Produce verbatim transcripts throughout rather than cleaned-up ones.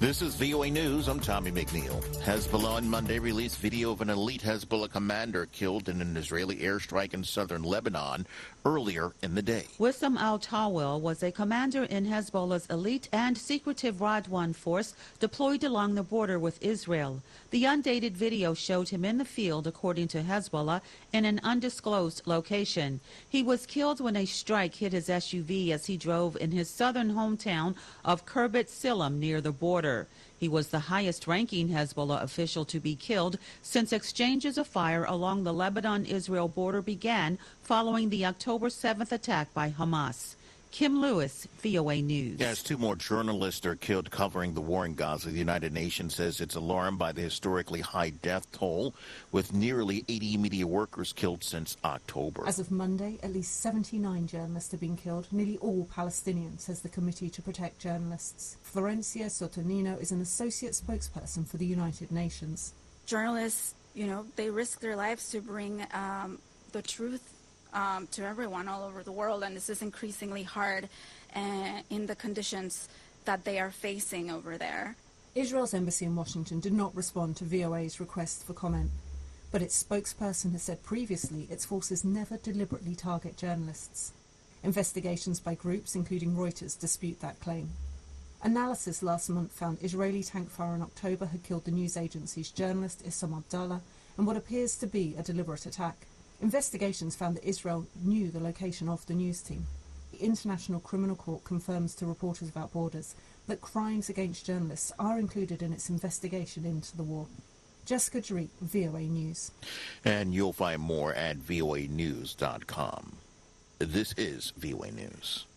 This is V O A News. I'm Tommy McNeil. Hezbollah on Monday released video of an elite Hezbollah commander killed in an Israeli airstrike in southern Lebanon earlier in the day. Wissam al-Tawil was a commander in Hezbollah's elite and secretive Radwan force deployed along the border with Israel. The undated video showed him in the field, according to Hezbollah, in an undisclosed location. He was killed when a strike hit his S U V as he drove in his southern hometown of Kirbet Silim near the border. He was the highest-ranking Hezbollah official to be killed since exchanges of fire along the Lebanon-Israel border began following the October seventh attack by Hamas. Kim Lewis, V O A News. Yes, two more journalists are killed covering the war in Gaza. The United Nations says it's alarmed by the historically high death toll, with nearly eighty media workers killed since October. As of Monday, at least seventy-nine journalists have been killed, nearly all Palestinians, says the Committee to Protect Journalists. Florencia Sotonino is an associate spokesperson for the United Nations. Journalists, you know, they risk their lives to bring um, the truth Um, to everyone all over the world, and this is increasingly hard uh, in the conditions that they are facing over there. Israel's embassy in Washington did not respond to V O A's request for comment, but its spokesperson has said previously its forces never deliberately target journalists. Investigations by groups, including Reuters, dispute that claim. Analysis last month found Israeli tank fire in October had killed the news agency's journalist Issam Abdallah in what appears to be a deliberate attack. Investigations found that Israel knew the location of the news team. The International Criminal Court confirms to Reporters Without Borders that crimes against journalists are included in its investigation into the war. Jessica Jarreet, V O A News. And you'll find more at V O A news dot com. This is V O A News.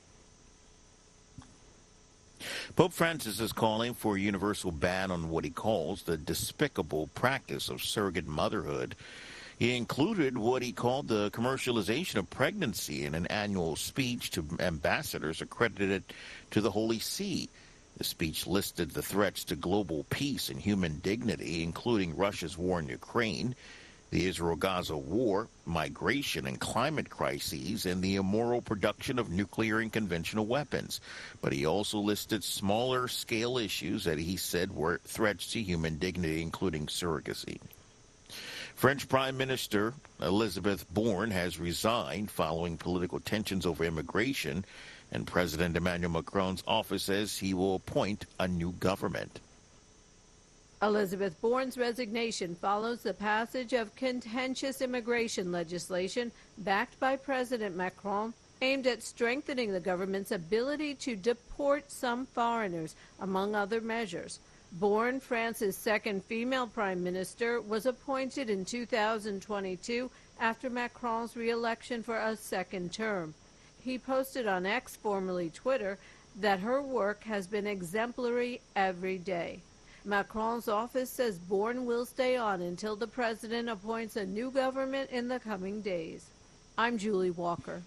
Pope Francis is calling for a universal ban on what he calls the despicable practice of surrogate motherhood. He included what he called the commercialization of pregnancy in an annual speech to ambassadors accredited to the Holy See. The speech listed the threats to global peace and human dignity, including Russia's war in Ukraine, the Israel-Gaza war, migration and climate crises, and the immoral production of nuclear and conventional weapons. But he also listed smaller-scale issues that he said were threats to human dignity, including surrogacy. French Prime Minister Elizabeth Borne has resigned following political tensions over immigration, and President Emmanuel Macron's office says he will appoint a new government. Elizabeth Borne's resignation follows the passage of contentious immigration legislation backed by President Macron, aimed at strengthening the government's ability to deport some foreigners, among other measures. Borne, France's second female prime minister, was appointed in two thousand twenty-two after Macron's re-election for a second term. He posted on X, formerly Twitter, that her work has been exemplary every day. Macron's office says Borne will stay on until the president appoints a new government in the coming days. I'm Julie Walker.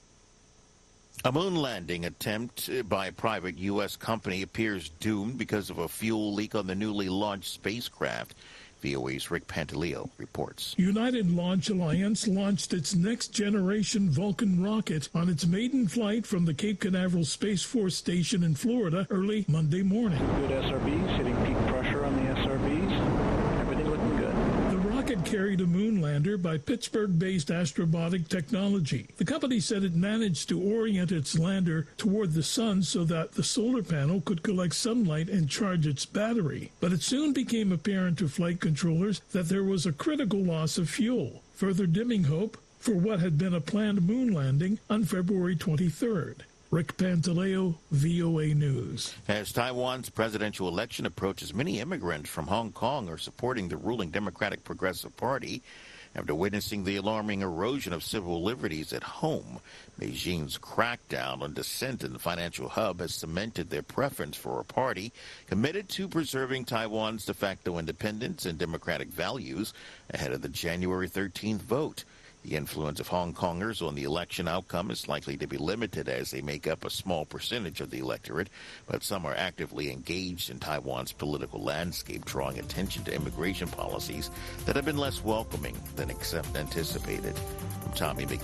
A moon landing attempt by a private U S company appears doomed because of a fuel leak on the newly launched spacecraft. V O A's Rick Pantaleo reports. United Launch Alliance launched its next-generation Vulcan rocket on its maiden flight from the Cape Canaveral Space Force Station in Florida early Monday morning. Good S R Bs, hitting peak pressure on the S R Bs. Everything looking good. The rocket carried a moon lander by Pittsburgh-based Astrobotic Technology. The company said it managed to orient its lander toward the sun so that the solar panel could collect sunlight and charge its battery. But it soon became apparent to flight controllers that there was a critical loss of fuel, further dimming hope for what had been a planned moon landing on February twenty-third. Rick Pantaleo, V O A News. As Taiwan's presidential election approaches, many immigrants from Hong Kong are supporting the ruling Democratic Progressive Party after witnessing the alarming erosion of civil liberties at home. Beijing's crackdown on dissent in the financial hub has cemented their preference for a party committed to preserving Taiwan's de facto independence and democratic values ahead of the January thirteenth vote. The influence of Hong Kongers on the election outcome is likely to be limited as they make up a small percentage of the electorate, but some are actively engaged in Taiwan's political landscape, drawing attention to immigration policies that have been less welcoming than anticipated. I'm Tommy McNeil.